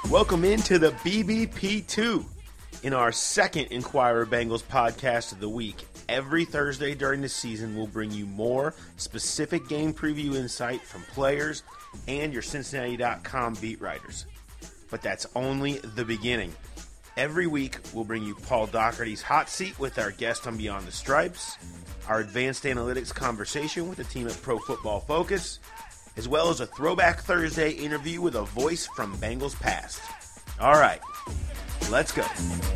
Welcome into the BBP2 in our second Inquirer Bengals podcast of the week. Every Thursday during the season, we'll bring you more specific game preview insight from players and your Cincinnati.com beat writers. But that's only the beginning. Every week, we'll bring you Paul Daugherty's hot seat with our guest on Beyond the Stripes, our advanced analytics conversation with the team at Pro Football Focus, as well as a Throwback Thursday interview with a voice from Bengals past. All right, let's go.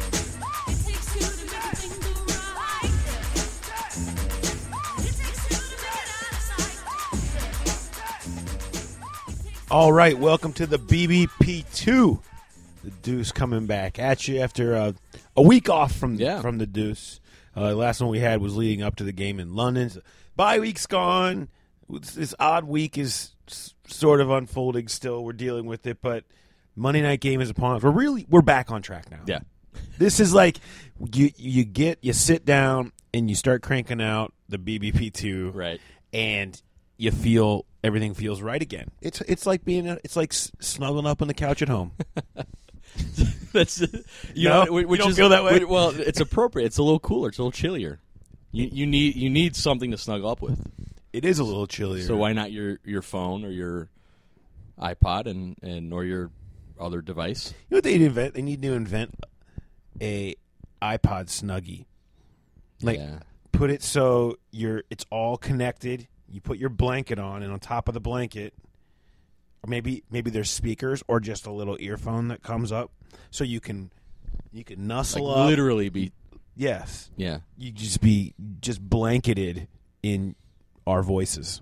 All right, welcome to the BBP2. The Deuce coming back at you after a week off from the Deuce. Last one we had was leading up to the game in London. So, bye week's gone. This odd week is sort of unfolding still. We're dealing with it, but Monday night game is upon us. We're back on track now. Yeah. This is like you sit down and you start cranking out the BBP2, right? And you feel everything feels right again. It's like snuggling up on the couch at home. That's you don't feel that way. Well, it's appropriate. It's a little cooler. It's a little chillier. You need something to snuggle up with. It is a little chillier. So why not your phone or your iPod and or your other device? You know what they need to invent? They need to invent a iPod Snuggie. Put it so it's all connected. You put your blanket on, and on top of the blanket, or maybe there's speakers or just a little earphone that comes up, so you can nuzzle up. Literally be. Yes. Yeah. You just blanketed in our voices.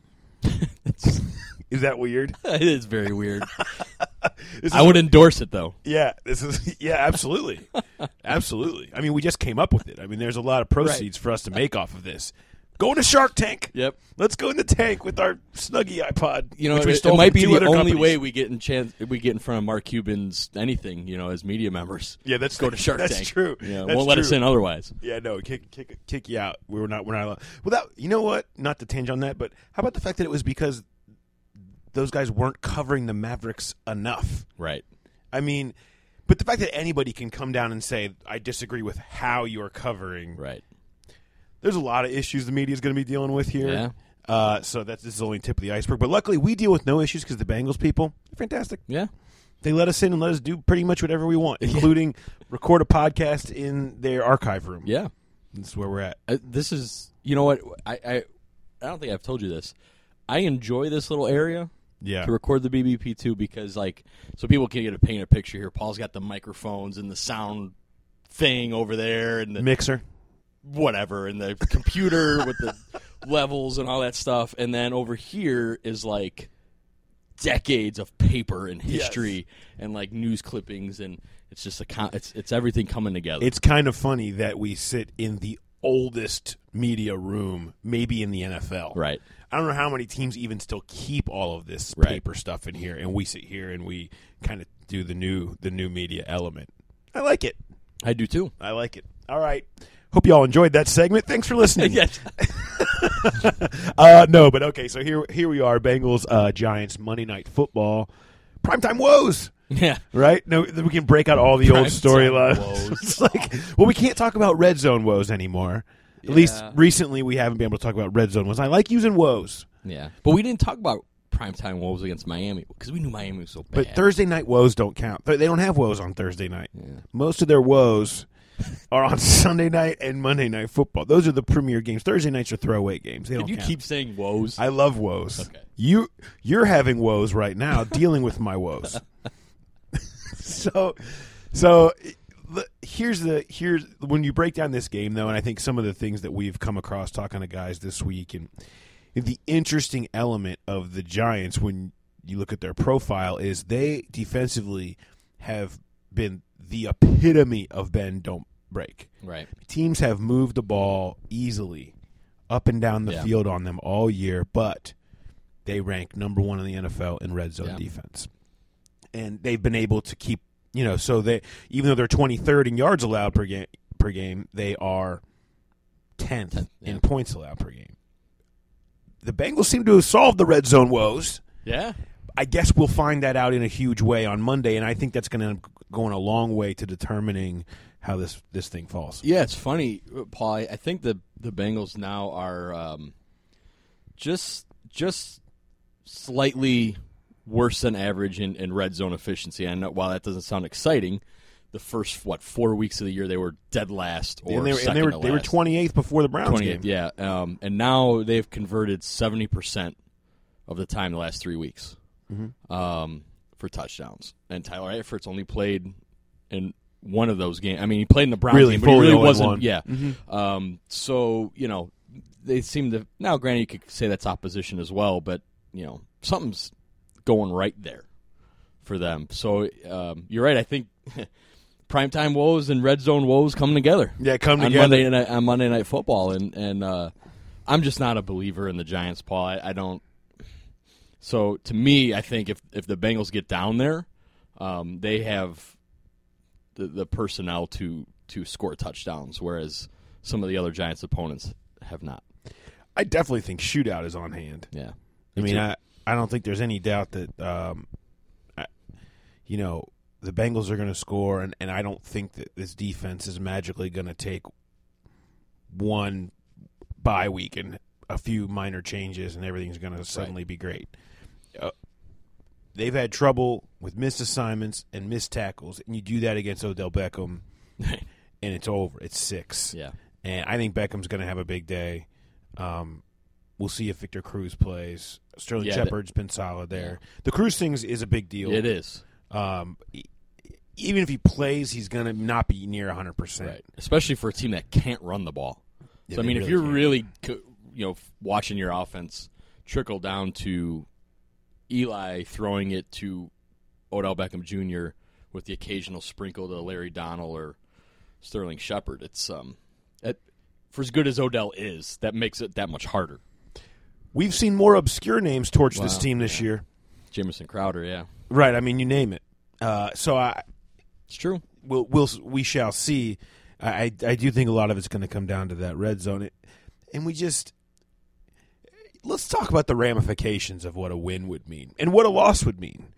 Is that weird? It is very weird. I would endorse it, though. Yeah, absolutely. Absolutely. I mean, we just came up with it. I mean, there's a lot of proceeds for us to make off of this. Go into Shark Tank. Yep. Let's go in the tank with our Snuggie iPod. You know, it might be the only way we get in front of Mark Cuban's anything. You know, as media members. Yeah, let's go to Shark Tank. That's true. Yeah, won't let us in otherwise. Yeah, no, kick you out. We're not allowed. Well, you know what? Not to tinge on that, but how about the fact that it was because those guys weren't covering the Mavericks enough? Right. I mean, but the fact that anybody can come down and say, I disagree with how you're covering. Right. There's a lot of issues the media is going to be dealing with here. Yeah. So this is only tip of the iceberg. But luckily, we deal with no issues because the Bengals people are fantastic. Yeah. They let us in and let us do pretty much whatever we want, including record a podcast in their archive room. Yeah. This is where we're at. This is, you know what, I don't think I've told you this. I enjoy this little area to record the BBP2 because, so people can paint a picture here. Paul's got the microphones and the sound thing over there. And the mixer. Whatever, and the computer with the levels and all that stuff. And then over here is, decades of paper and history and, news clippings, and it's just it's everything coming together. It's kind of funny that we sit in the oldest media room, maybe in the NFL. Right. I don't know how many teams even still keep all of this paper stuff in here, and we sit here and we kind of do the new media element. I like it. I do too. I like it. All right. Hope you all enjoyed that segment. Thanks for listening. Yes. No, but okay. So here we are, Bengals Giants Monday Night Football, primetime woes. Yeah. Right. No, we can break out all the old storylines. It's we can't talk about red zone woes anymore. At least recently, we haven't been able to talk about red zone woes. I like using woes. Yeah, but we didn't talk about primetime woes against Miami because we knew Miami was so bad. But Thursday night woes don't count. They don't have woes on Thursday night. Yeah. Most of their woes are on Sunday night and Monday Night Football. Those are the premier games. Thursday nights are throwaway games. They don't count. Keep saying woes? I love woes. Okay. You're having woes right now, dealing with my woes. So here's when you break down this game, though, and I think some of the things that we've come across talking to guys this week, and the interesting element of the Giants when you look at their profile is they defensively have been the epitome of bend, don't break. Right. Teams have moved the ball easily up and down the field on them all year, but they rank number one in the NFL in red zone defense. And they've been able to keep, so they, even though they're 23rd in yards allowed per game, they are 10th in points allowed per game. The Bengals seem to have solved the red zone woes. Yeah. I guess we'll find that out in a huge way on Monday, and I think that's going to go in a long way to determining how this thing falls. Yeah, it's funny, Paul. I think the Bengals now are just slightly worse than average in red zone efficiency. I know while that doesn't sound exciting, the first 4 weeks of the year they were dead last or they were 28th before the Browns 28th, game. Yeah, and now they've converted 70% of the time the last 3 weeks for touchdowns. And Tyler Eifert's only played in one of those games. I mean, he played in the Browns game, but he really wasn't. Yeah. So they seem to now. Granted, you could say that's opposition as well, but something's going right there for them. So you're right. I think primetime woes and red zone woes come together. Yeah, come together on Monday Night Football, and I'm just not a believer in the Giants, Paul. I don't. So to me, I think if the Bengals get down there, they have the personnel to score touchdowns, whereas some of the other Giants opponents have not. I definitely think shootout is on hand. Yeah, I mean, I don't think there's any doubt that the Bengals are going to score, and I don't think that this defense is magically going to take one bye week and a few minor changes and everything's going to suddenly be great. They've had trouble with missed assignments and missed tackles, and you do that against Odell Beckham, and it's over. It's 6. Yeah. And I think Beckham's going to have a big day. We'll see if Victor Cruz plays. Sterling Shepard's been solid there. Yeah. The Cruz thing is a big deal. It is. Even if he plays, he's going to not be near 100%. Right. Especially for a team that can't run the ball. Yeah, so, I mean, if you're really watching your offense trickle down to Eli throwing it to Odell Beckham Jr. with the occasional sprinkle to Larry Donnell or Sterling Shepard, it's for as good as Odell is, that makes it that much harder. We've seen more obscure names torch this team this year. Jamison Crowder, yeah. Right, I mean, you name it. It's true. We shall see. I do think a lot of it's going to come down to that red zone. And let's talk about the ramifications of what a win would mean and what a loss would mean.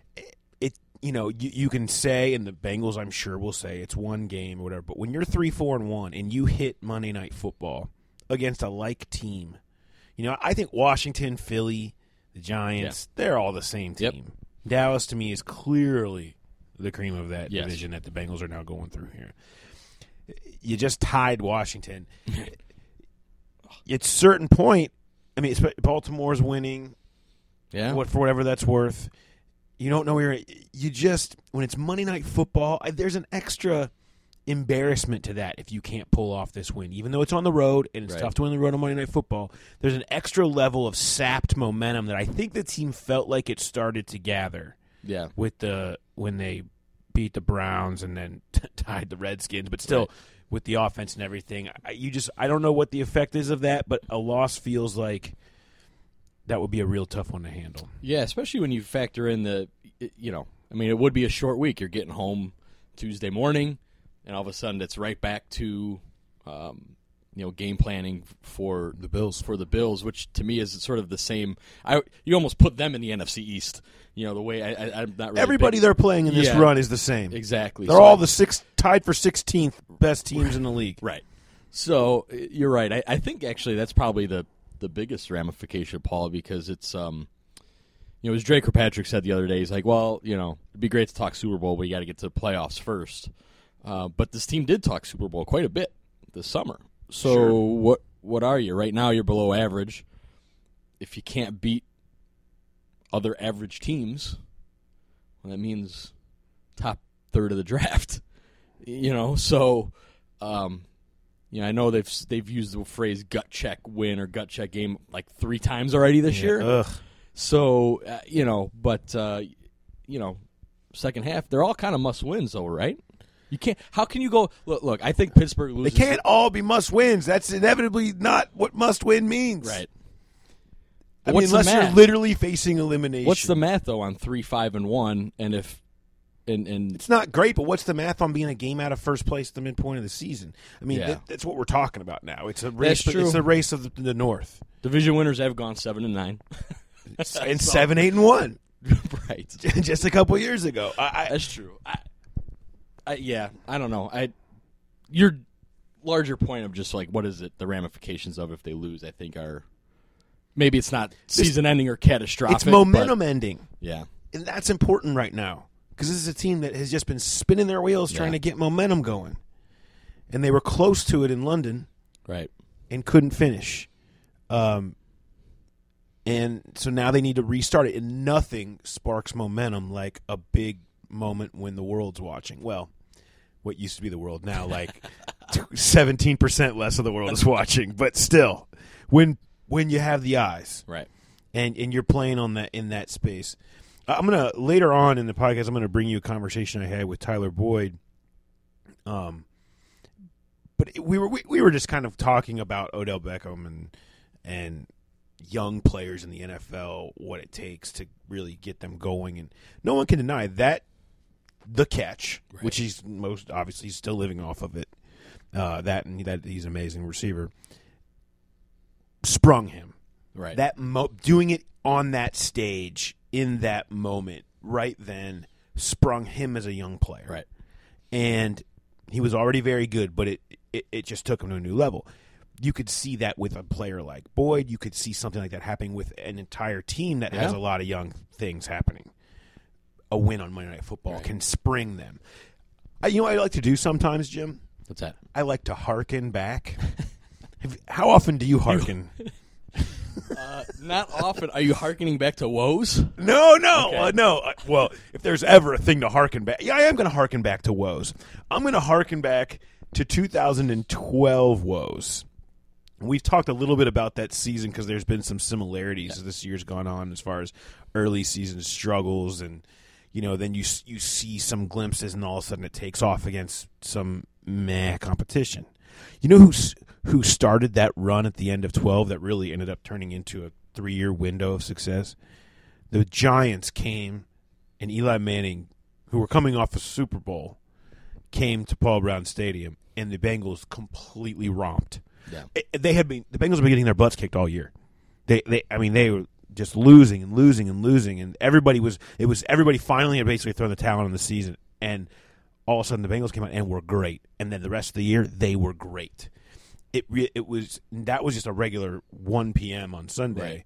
You can say, and the Bengals I'm sure will say it's one game or whatever, but when you're 3-4-1 and you hit Monday Night Football against a like team, I think Washington, Philly, the Giants, they're all the same team. Yep. Dallas, to me, is clearly the cream of that division that the Bengals are now going through here. You just tied Washington. At a certain point, I mean, Baltimore's winning. Yeah. For whatever that's worth. You don't know where when it's Monday Night Football, there's an extra embarrassment to that if you can't pull off this win. Even though it's on the road and it's tough to win the road on Monday Night Football, there's an extra level of sapped momentum that I think the team felt like it started to gather. Yeah. When they beat the Browns and then tied the Redskins, but still with the offense and everything, I don't know what the effect is of that, but a loss feels like that would be a real tough one to handle. Yeah, especially when you factor in it would be a short week. You're getting home Tuesday morning, and all of a sudden it's right back to game planning for the Bills, which to me is sort of the same. You almost put them in the NFC East. The way I'm not really everybody they're playing in this run is the same. Exactly. They're all tied for 16th best teams in the league. Right. So you're right. I think actually that's probably the biggest ramification, Paul, because it's as Dre Kirkpatrick said the other day, he's like, well, it'd be great to talk Super Bowl, but you got to get to the playoffs first. But this team did talk Super Bowl quite a bit this summer. So what are you? Right now you're below average. If you can't beat other average teams, well, that means top third of the draft. So I know they've used the phrase gut check win or gut check game like 3 times already this year. Ugh. So second half they're all kind of must wins though, right? You can't. How can you go? Look. I think Pittsburgh loses. They can't all be must wins. That's inevitably not what must win means. Right. I mean, unless you're literally facing elimination. What's the math though on 3-5-1? And if and it's not great, but what's the math on being a game out of first place at the midpoint of the season? I mean, that's what we're talking about now. It's a race. It's a race of the North. Division winners have gone 7-9, and 7-8-1. Right. just a couple years ago. That's true. I don't know. Your larger point of just like what is it? The ramifications of if they lose, I think are maybe it's not season-ending or catastrophic. It's momentum-ending. Yeah, and that's important right now because this is a team that has just been spinning their wheels trying to get momentum going, and they were close to it in London, right, and couldn't finish. And so now they need to restart it, and nothing sparks momentum like a big moment when the world's watching. Well, what used to be the world now, like 17% less of the world is watching, but still, when you have the eyes, right, and you're playing on that in that space. I'm gonna later on in the podcast, I'm gonna bring you a conversation I had with Tyler Boyd. But we were just kind of talking about Odell Beckham and young players in the NFL, what it takes to really get them going, and no one can deny that the catch, right, which he's most obviously still living off of it, that he's an amazing receiver, sprung him. Right, that doing it on that stage in that moment right then sprung him as a young player. Right, and he was already very good, but it just took him to a new level. You could see that with a player like Boyd. You could see something like that happening with an entire team that has a lot of young things happening. A win on Monday Night Football can spring them. You know what I like to do sometimes, Jim? What's that? I like to hearken back. How often do you hearken? Not often. Are you hearkening back to woes? No. Okay. No. Well, if there's ever a thing to hearken back, I am going to hearken back to woes. I'm going to hearken back to 2012 woes. We've talked a little bit about that season because there's been some similarities as this year's gone on as far as early season struggles, and then you see some glimpses, and all of a sudden it takes off against some competition. You know who started that run at the end of 12 that really ended up turning into a 3-year window of success? The Giants came, and Eli Manning, who were coming off a Super Bowl, came to Paul Brown Stadium, and the Bengals completely romped. Yeah. The Bengals have been getting their butts kicked all year. They were just losing, and everybody finally had basically thrown the towel on the season, and all of a sudden the Bengals came out and were great, and then the rest of the year they were great. That was just a regular 1 p.m. on Sunday. Right.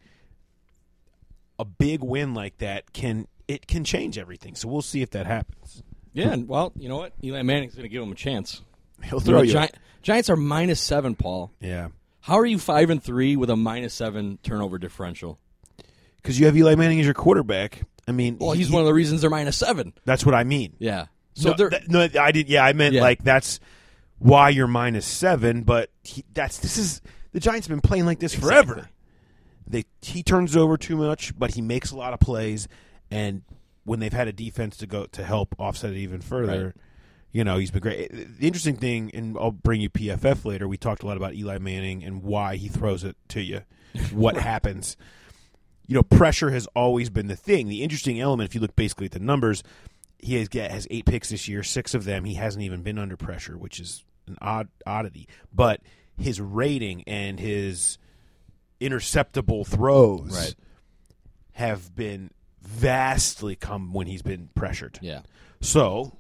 A big win like that can change everything. So we'll see if that happens. Yeah, and well, you know what? Eli Manning's going to give him a chance. He'll throw you. Giants are -7, Paul. Yeah. How are you 5-3 with a -7 turnover differential? Because you have Eli Manning as your quarterback. I mean, he's one of the reasons they're -7. That's what I mean. Yeah. So I did. Yeah, I meant like that's why you're -7. But the Giants have been playing like this forever. He turns over too much, but he makes a lot of plays, and when they've had a defense to help offset it even further. Right. He's been great. The interesting thing, and I'll bring you PFF later, we talked a lot about Eli Manning and why he throws it to you, what happens. Pressure has always been the thing. The interesting element, if you look basically at the numbers, he has 8 picks this year. 6 of them, he hasn't even been under pressure, which is an oddity. But his rating and his interceptable throws have been vastly come when he's been pressured. Yeah. So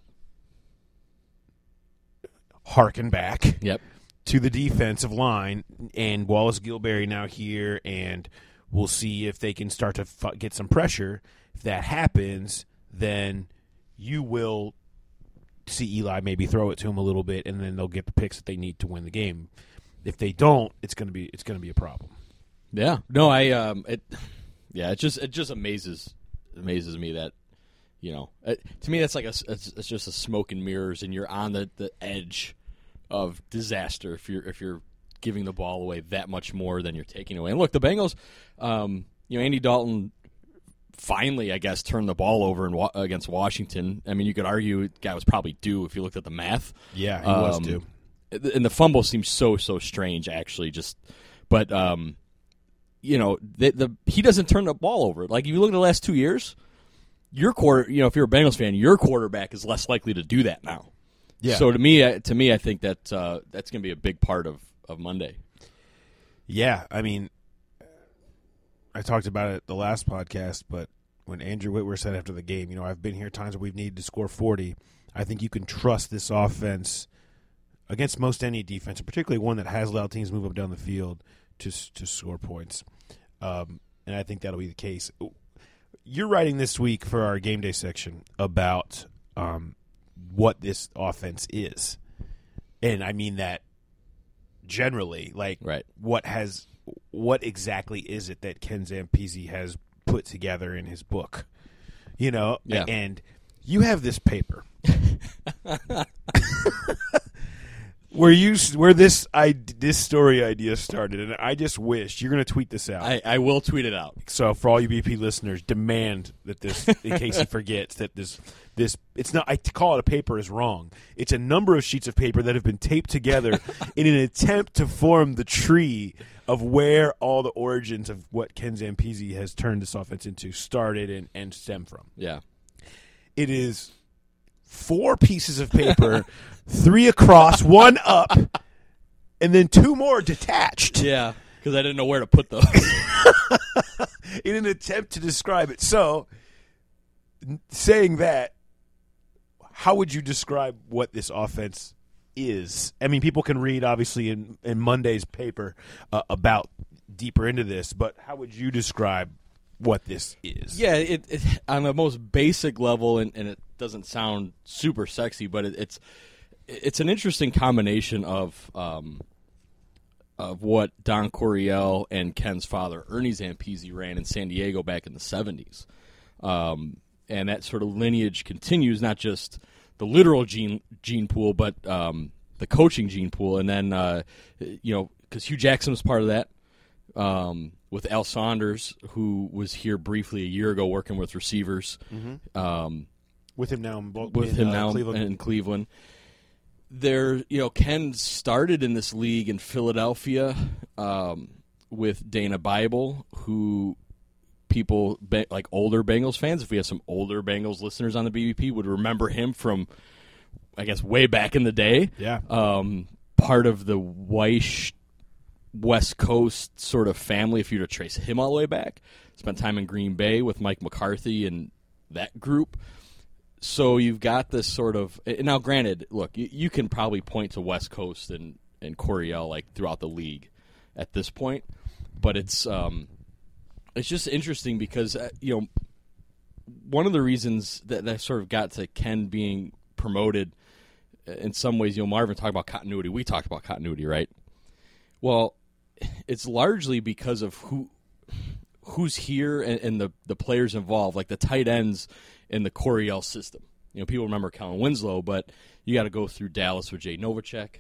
harken back to the defensive line, and Wallace Gilberry now here, and we'll see if they can start to get some pressure. If that happens, then you will see Eli maybe throw it to him a little bit, and then they'll get the picks that they need to win the game. If they don't, it's going to be a problem. Yeah. No, it just amazes me that. To me, that's like it's just a smoke and mirrors, and you're on the edge of disaster if you're giving the ball away that much more than you're taking away. And look, the Bengals, Andy Dalton finally, I guess, turned the ball over against Washington. I mean, you could argue the guy was probably due if you looked at the math. Yeah, he was due. And the fumble seems so strange, actually. But he doesn't turn the ball over. Like if you look at the last 2 years. If you're a Bengals fan, your quarterback is less likely to do that now. Yeah. So to me, I think that that's going to be a big part of Monday. Yeah, I mean, I talked about it the last podcast, but when Andrew Whitworth said after the game, I've been here times where we've needed to score 40. I think you can trust this offense against most any defense, particularly one that has allowed teams move up down the field to score points. And I think that'll be the case. You're writing this week for our game day section about what this offense is. And I mean that generally, like right. What exactly is it that Ken Zampese has put together in his book? Yeah. And you have this paper where this story idea started, and I just wish you're going to tweet this out. I will tweet it out. So for all you BP listeners, demand that this, in case he forgets, that this it's not. I call it a paper is wrong. It's a number of sheets of paper that have been taped together in an attempt to form the tree of where all the origins of what Ken Zampese has turned this offense into started and stem from. Yeah, it is 4 pieces of paper, 3 across, 1 up, and then 2 more detached. Yeah, because I didn't know where to put those. In an attempt to describe it. So, saying that, how would you describe what this offense is? I mean, people can read, obviously, in Monday's paper about deeper into this, but how would you describe what this is? Yeah, it on the most basic level, and it doesn't sound super sexy, but it's an interesting combination of what Don Coryell and Ken's father, Ernie Zampese, ran in San Diego back in the 70s. And that sort of lineage continues, not just the literal gene pool, but the coaching gene pool. And then, because Hugh Jackson was part of that, with Al Saunders, who was here briefly a year ago working with receivers. Mm-hmm. With him now Cleveland. In Cleveland. Ken started in this league in Philadelphia with Dana Bible, who people like older Bengals fans, if we have some older Bengals listeners on the BBP, would remember him from, I guess, way back in the day. Yeah. Part of the Weish West Coast sort of family, if you were to trace him all the way back. Spent time in Green Bay with Mike McCarthy and that group. So you've got this sort of – now, granted, look, you can probably point to West Coast and Coryell like throughout the league at this point, but it's just interesting because, one of the reasons that sort of got to Ken being promoted in some ways, Marvin talked about continuity. We talked about continuity, right? Well, it's largely because of who's here and the players involved, like the tight ends in the Coryell system. People remember Kellen Winslow, but you got to go through Dallas with Jay Novacek.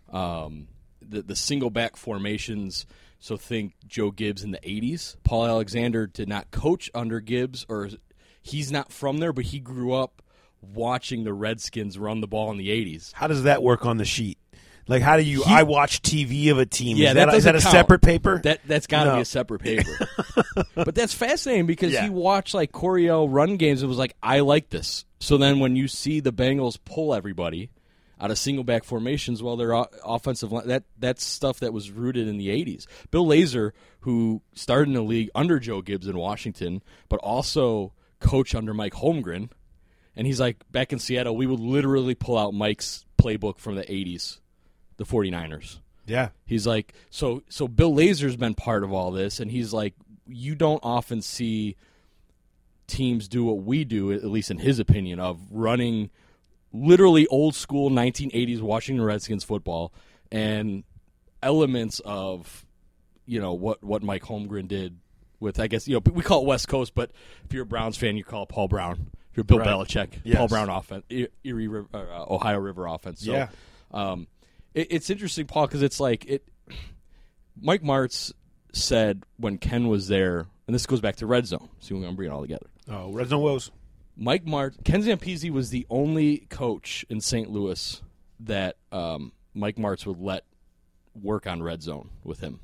The single back formations, so think Joe Gibbs in the 80s. Paul Alexander did not coach under Gibbs, or he's not from there, but he grew up watching the Redskins run the ball in the 80s. How does that work on the sheet? Like, how do you? I watch TV of a team. Yeah, is that a separate paper? That's got to be a separate paper. But that's fascinating because he watched like Coryell run games and was like, I like this. So then when you see the Bengals pull everybody out of single back formations, well, their offensive line, that's stuff that was rooted in the 80s. Bill Lazor, who started in the league under Joe Gibbs in Washington, but also coached under Mike Holmgren, and he's like, back in Seattle, we would literally pull out Mike's playbook from the 80s. The 49ers. Yeah. He's like, so Bill Lazor's been part of all this, and he's like, you don't often see teams do what we do, at least in his opinion, of running literally old school 1980s Washington Redskins football and elements of, what Mike Holmgren did with, I guess, we call it West Coast, but if you're a Browns fan, you call it Paul Brown. If you're Bill Belichick, yes. Paul Brown offense, Ohio River offense. So, yeah. It's interesting, Paul, because it's like Mike Martz said when Ken was there, and this goes back to Red Zone. See, we're going to bring it all together. Oh, Red Zone woes. Ken Zampese was the only coach in St. Louis that Mike Martz would let work on Red Zone with him.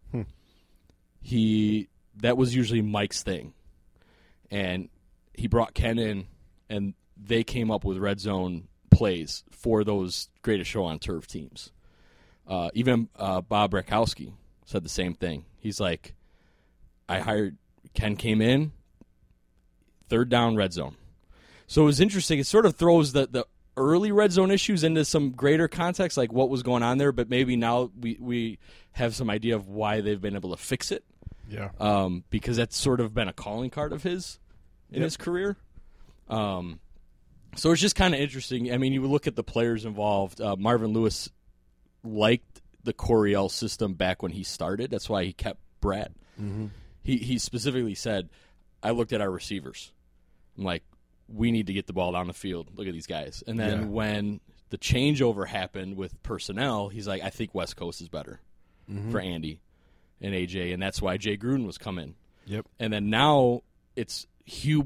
That was usually Mike's thing, and he brought Ken in, and they came up with Red Zone plays for those Greatest Show on Turf teams. Even Bob Rakowski said the same thing. He's like, Ken came in, third down red zone. So it was interesting. It sort of throws the early red zone issues into some greater context, like what was going on there, but maybe now we have some idea of why they've been able to fix it. Yeah. Because that's sort of been a calling card of his in his career. So it's just kind of interesting. I mean, you look at the players involved. Marvin Lewis liked the Coryell system back when he started. That's why he kept Brett. Mm-hmm. He specifically said, I looked at our receivers. I'm like, we need to get the ball down the field. Look at these guys. And then when the changeover happened with personnel, he's like, I think West Coast is better for Andy and AJ, and that's why Jay Gruden was coming. Yep. And then now it's Hugh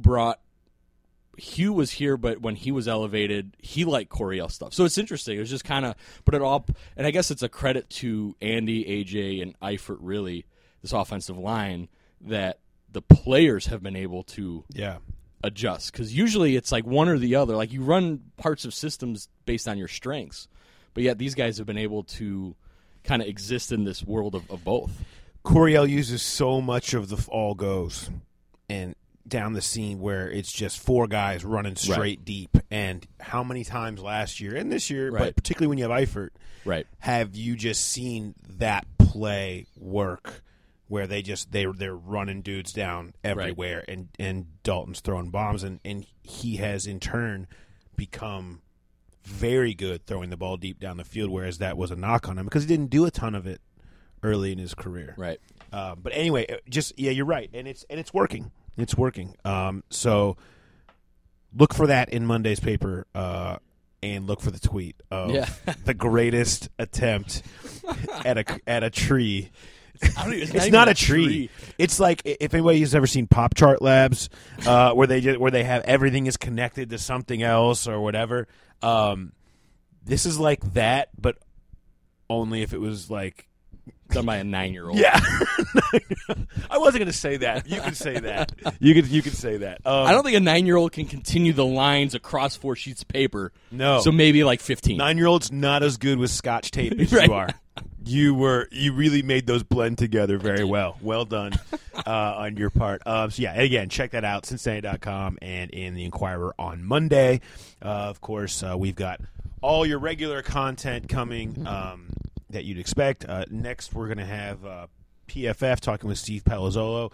was here, but when he was elevated, he liked Coryell stuff. So it's interesting. It was just kind of put it all, and I guess it's a credit to Andy, AJ, and Eifert, really, this offensive line, that the players have been able to adjust. Because usually it's like one or the other. Like you run parts of systems based on your strengths, but yet these guys have been able to kind of exist in this world of both. Coryell uses so much of the all goes and down the seam where it's just four guys running straight deep. And how many times last year and this year, but particularly when you have Eifert, have you just seen that play work where they're running dudes down everywhere and Dalton's throwing bombs and he has in turn become very good throwing the ball deep down the field, whereas that was a knock on him because he didn't do a ton of it early in his career. Right. But anyway, you're right, and it's working. It's working. So look for that in Monday's paper, and look for the tweet of the greatest attempt at a tree. It's not a tree. It's like if anybody's ever seen Pop Chart Labs, where they have everything is connected to something else or whatever. This is like that, but only if it was like done by a 9-year-old. Yeah, I wasn't going to say that. You can say that. You can say that. I don't think a 9-year-old can continue the lines across 4 sheets of paper. No, so maybe like 15. 9-year-old's not as good with Scotch tape as you are. You really made those blend together very well. Well done on your part. So yeah, again, check that out, Cincinnati.com and in the Inquirer on Monday. Of course, we've got all your regular content coming that you'd expect. Next, we're going to have PFF talking with Steve Palazzolo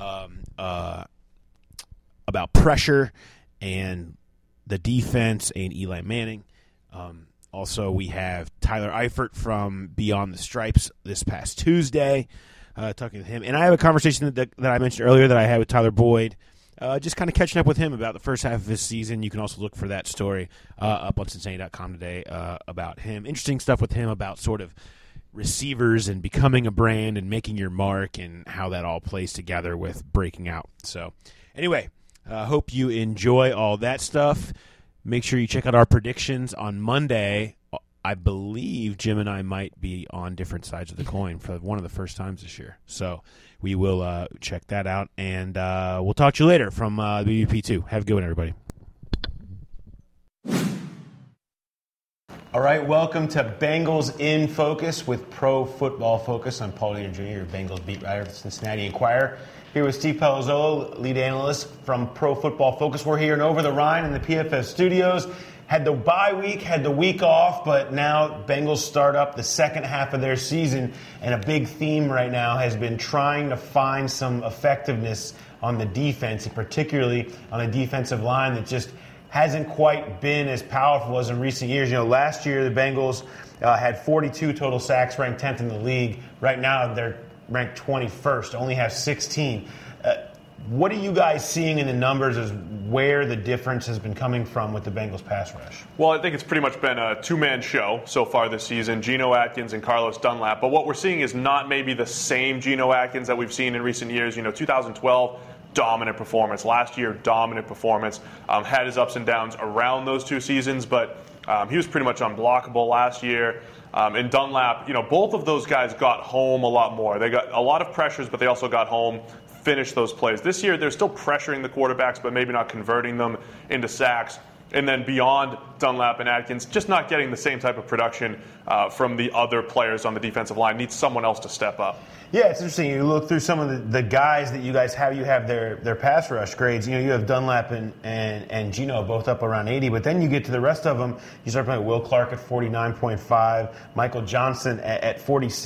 about pressure and the defense and Eli Manning. Also, we have Tyler Eifert from Beyond the Stripes this past Tuesday, talking with him. And I have a conversation that I mentioned earlier that I had with Tyler Boyd, just kind of catching up with him about the first half of his season. You can also look for that story up on Cincinnati.com today about him. Interesting stuff with him about sort of receivers and becoming a brand and making your mark and how that all plays together with breaking out. So anyway, hope you enjoy all that stuff. Make sure you check out our predictions on Monday. I believe Jim and I might be on different sides of the coin for one of the first times this year. So we will check that out, and we'll talk to you later from the BBP2. Have a good one, everybody. All right, welcome to Bengals in Focus with Pro Football Focus. I'm Paul Dieter Jr., your Bengals beat writer of the Cincinnati Inquirer. Here with Steve Palazzolo, lead analyst from Pro Football Focus. We're here in Over the Rhine in the PFF studios. Had the bye week, had the week off, but now Bengals start up the second half of their season, and a big theme right now has been trying to find some effectiveness on the defense, and particularly on a defensive line that just hasn't quite been as powerful as in recent years. You know, last year the Bengals had 42 total sacks, ranked 10th in the league. Right now they're ranked 21st, only have 16. What are you guys seeing in the numbers as where the difference has been coming from with the Bengals pass rush? Well, I think it's pretty much been a two-man show so far this season, Geno Atkins and Carlos Dunlap. But what we're seeing is not maybe the same Geno Atkins that we've seen in recent years. You know, 2012, dominant performance. Last year, dominant performance. Had his ups and downs around those two seasons, but he was pretty much unblockable last year. And Dunlap, you know, both of those guys got home a lot more. They got a lot of pressures, but they also got home, finished those plays. This year, they're still pressuring the quarterbacks, but maybe not converting them into sacks. And then beyond Dunlap and Atkins, just not getting the same type of production from the other players on the defensive line. Needs someone else to step up. Yeah, it's interesting. You look through some of the guys that you guys have. You have their pass rush grades. You have Dunlap and Geno both up around 80. But then you get to the rest of them. You start playing Will Clark at 49.5, Michael Johnson at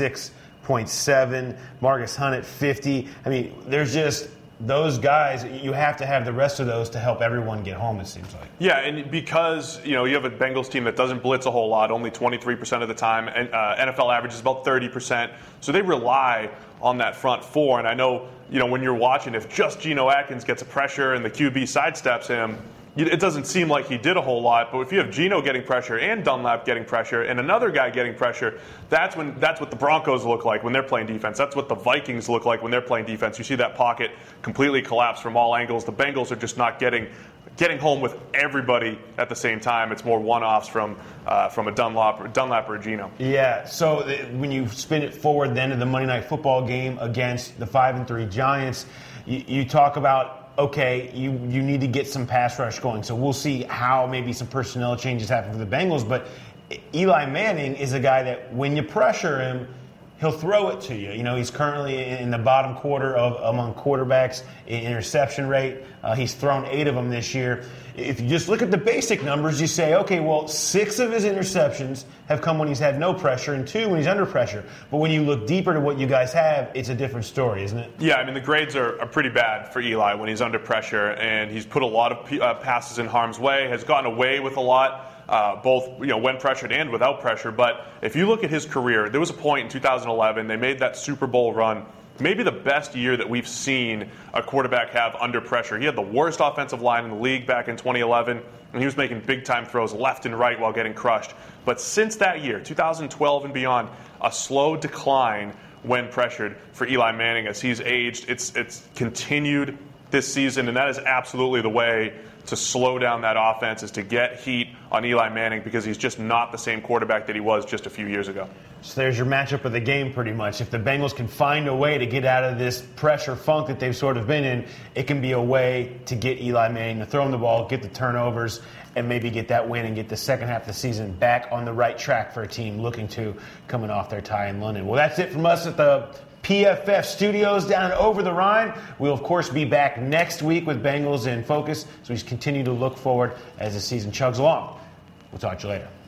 46.7, Marcus Hunt at 50. I mean, there's just those guys. You have to have the rest of those to help everyone get home, it seems like. Yeah, and because you have a Bengals team that doesn't blitz a whole lot, only 23% of the time, and NFL average is about 30%. So they rely on that front four. And I know, when you're watching, if just Geno Atkins gets a pressure and the QB sidesteps him, it doesn't seem like he did a whole lot. But if you have Geno getting pressure and Dunlap getting pressure and another guy getting pressure, that's what the Broncos look like when they're playing defense. That's what the Vikings look like when they're playing defense. You see that pocket completely collapse from all angles. The Bengals are just not getting home with everybody at the same time. It's more one-offs from a Dunlap or a Geno. Yeah, so when you spin it forward then to the Monday Night Football game against the 5-3 Giants, you talk about, okay, you need to get some pass rush going. So we'll see how maybe some personnel changes happen for the Bengals. But Eli Manning is a guy that when you pressure him, he'll throw it to you. He's currently in the bottom quarter among quarterbacks in interception rate. He's thrown 8 of them this year. If you just look at the basic numbers, you say, okay, well, 6 of his interceptions have come when he's had no pressure and 2 when he's under pressure. But when you look deeper to what you guys have, it's a different story, isn't it? Yeah, I mean, the grades are pretty bad for Eli when he's under pressure, and he's put a lot of passes in harm's way, has gotten away with a lot. Both when pressured and without pressure. But if you look at his career, there was a point in 2011, they made that Super Bowl run, maybe the best year that we've seen a quarterback have under pressure. He had the worst offensive line in the league back in 2011, and he was making big-time throws left and right while getting crushed. But since that year, 2012 and beyond, a slow decline when pressured for Eli Manning as he's aged. It's continued this season, and that is absolutely the way to slow down that offense, is to get heat on Eli Manning, because he's just not the same quarterback that he was just a few years ago. So there's your matchup of the game pretty much. If the Bengals can find a way to get out of this pressure funk that they've sort of been in, it can be a way to get Eli Manning to throw him the ball, get the turnovers, and maybe get that win and get the second half of the season back on the right track for a team looking to coming off their tie in London. Well, that's it from us at the PFF Studios down over the Rhine. We'll, of course, be back next week with Bengals in focus, so we just continue to look forward as the season chugs along. We'll talk to you later.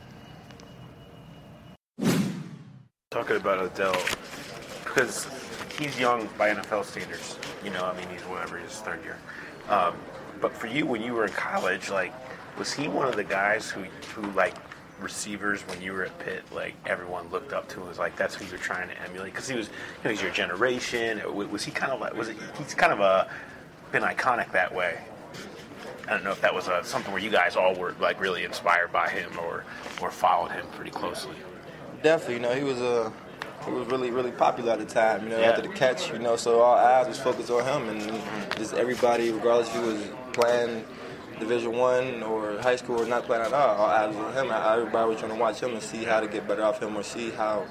Talking about Odell, because he's young by NFL standards. He's whatever, his third year. But for you, when you were in college, was he one of the guys who receivers when you were at Pitt, everyone looked up to, was that's who you're trying to emulate? Because he was, he's your generation. Was he kind of he's kind of been iconic that way? I don't know if that was something where you guys all were really inspired by him or followed him pretty closely. Definitely, he was really, really popular at the time, after the catch, so our eyes was focused on him, and just everybody, regardless if he was playing Division I or high school or not playing at all, our eyes was on him. Everybody was trying to watch him and see how to get better off him, or see how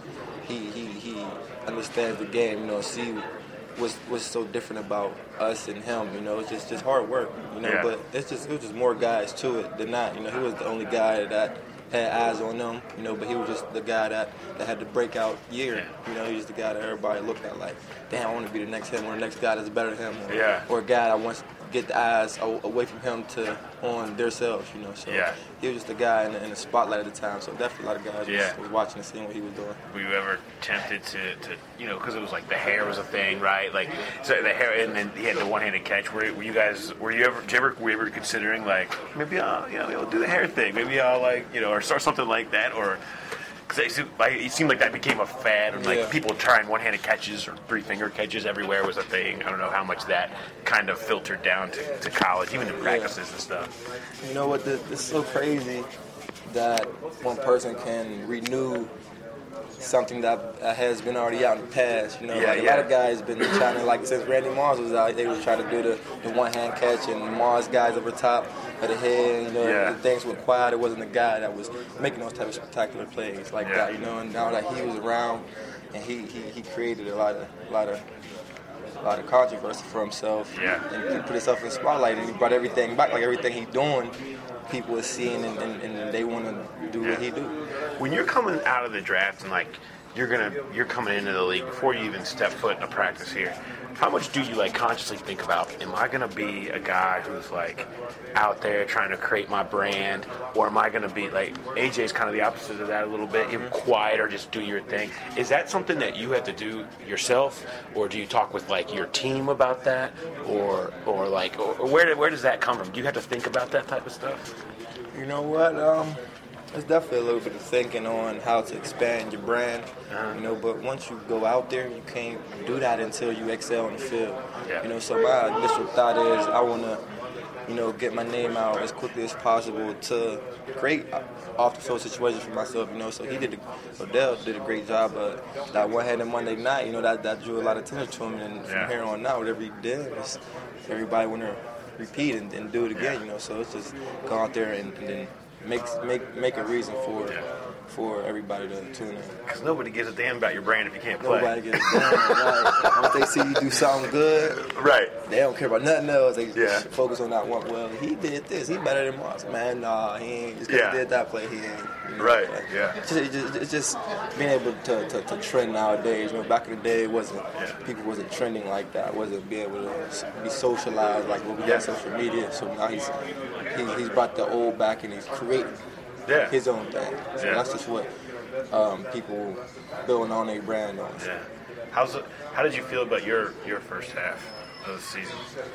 he understands the game, see what's so different about us and him, it's just hard work, but it was just more guys to it than that, he was the only guy that had eyes on them, but he was just the guy that had the breakout year. He was the guy that everybody looked at damn, I want to be the next him, or the next guy that's better than him, or a guy that wants to get the eyes away from him to on themselves, So he was just the guy in the spotlight at the time. So definitely a lot of guys was watching and seeing what he was doing. Were you ever tempted to because it was the hair was a thing, right? So the hair, and then he had the one-handed catch. Were you ever considering maybe I'll do the hair thing, maybe I'll or start something like that, or? Because it seemed like that became a fad, and people trying one-handed catches or three-finger catches everywhere was a thing. I don't know how much that kind of filtered down to college, even in practices and stuff. You know what? It's so crazy that one person can renew something that has been already out in the past. A lot of guys been trying to, since Randy Moss was out, they was trying to do the one-hand catch, and Moss guys over top of the head, the things were quiet. It wasn't the guy that was making those type of spectacular plays that, and now that he was around, and he created a lot of a lot of controversy for himself. Yeah. And he put himself in the spotlight, and he brought everything back. Like everything he's doing, people are seeing, and they want to do what he do. When you're coming out of the draft and like you're coming into the league before you even step foot in a practice here, how much do you like consciously think about, am I going to be a guy who's like out there trying to create my brand, or am I going to be like AJ's kind of the opposite of that a little bit, you're quiet or just do your thing? Is that something that you have to do yourself, or do you talk with like your team about that, or where does that come from? Do you have to think about that type of stuff? You know what? It's definitely a little bit of thinking on how to expand your brand, you know, but once you go out there, you can't do that until you excel in the field. Yeah. You know, so my initial thought is I want to, you know, get my name out as quickly as possible to create off-the-field situations for myself, you know. So Odell did a great job, but that one-handed Monday night, you know, that drew a lot of attention to him, and from here on out, whatever he did, everybody want to repeat and do it again, you know. So it's just go out there and then make a reason for everybody to tune in. Because nobody gives a damn about your brand if you can't play. Nobody gives a damn. Right. Once they see you do something good, right, they don't care about nothing else. They Yeah. focus on that one. Well, he did this. He better than Moss. Man, nah, he ain't. Just because he did that play, he ain't. You know, Right, like, yeah. It's just being able to trend nowadays. You know, back in the day, it wasn't people wasn't trending like that. Wasn't being able to be socialized like what we got on social media. So now he's brought the old back and he's creating his own thing. So that's just what people building on their brand on. Yeah. How did you feel about your first half of the season?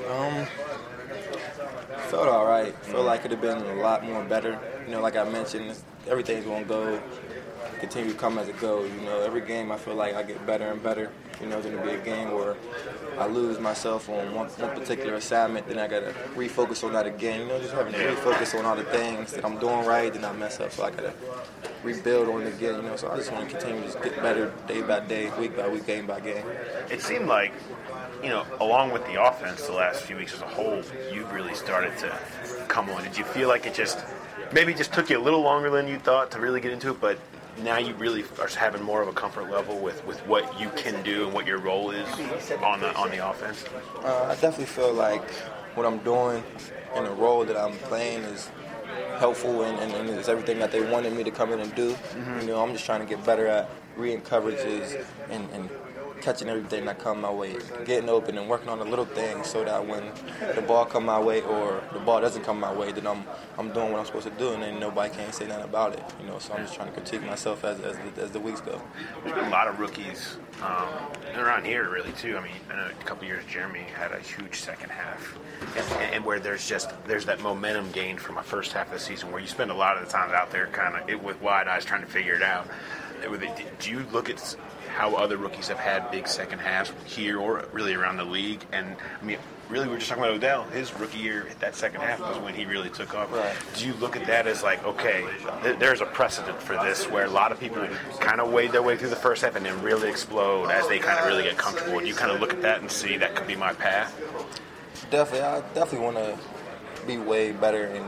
Felt all right. Felt like it could have been a lot more better. You know, like I mentioned, everything's gonna go, continue to come as it goes. You know, every game I feel like I get better and better. You know, it's gonna be a game where I lose myself on one particular assignment, then I gotta refocus on that again. You know, just having to refocus on all the things that I'm doing right, then I mess up, so I gotta rebuild on it again. You know, so I just want to continue to just get better day by day, week by week, game by game. It seemed like, you know, along with the offense the last few weeks as a whole, you've really started to come on. Did you feel like it just took you a little longer than you thought to really get into it, but now you really are having more of a comfort level with what you can do and what your role is on the offense? I definitely feel like what I'm doing and the role that I'm playing is helpful and it's everything that they wanted me to come in and do. Mm-hmm. You know, I'm just trying to get better at reading coverages and catching everything that come my way, getting open and working on the little things so that when the ball come my way or the ball doesn't come my way, then I'm doing what I'm supposed to do, and then nobody can say nothing about it. You know, so I'm just trying to critique myself as the weeks go. There's been a lot of rookies around here, really, too. I mean, I know a couple years Jeremy had a huge second half, and where there's that momentum gained from a first half of the season where you spend a lot of the time out there kind of with wide eyes trying to figure it out. Do you look at how other rookies have had big second halves here or really around the league? And, I mean, really, we were just talking about Odell. His rookie year, that second half was when he really took off. Right. Do you look at that as like, okay, there's a precedent for this where a lot of people kind of wade their way through the first half and then really explode as they kind of really get comfortable? Do you kind of look at that and see that could be my path? Definitely. I definitely want to be way better in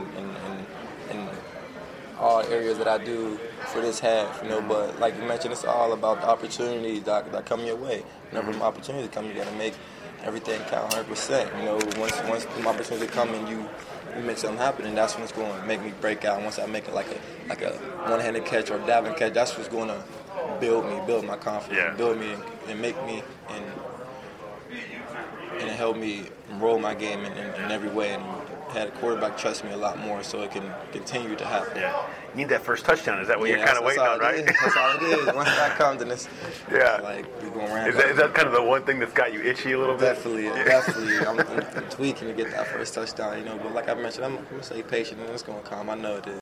all areas that I do for this half, you know, but like you mentioned, it's all about the opportunities that come your way. Whenever the opportunities come, you got to make everything count 100%. You know, once the opportunity come and you make something happen, and that's when it's going to make me break out. Once I make it like a one-handed catch or a dabbling catch, that's what's going to build my confidence, build me and make me and help me roll my game in every way, and had a quarterback trust me a lot more so it can continue to happen. Yeah. You need that first touchdown. Is that what you're kind of waiting on, right? That's all it is. Once that comes, then it's like we're going around. Is that kind of the one thing that's got you itchy a little bit? Definitely. I'm tweaking to get that first touchdown, you know. But like I mentioned, I'm going to stay patient, and it's going to come. I know it is.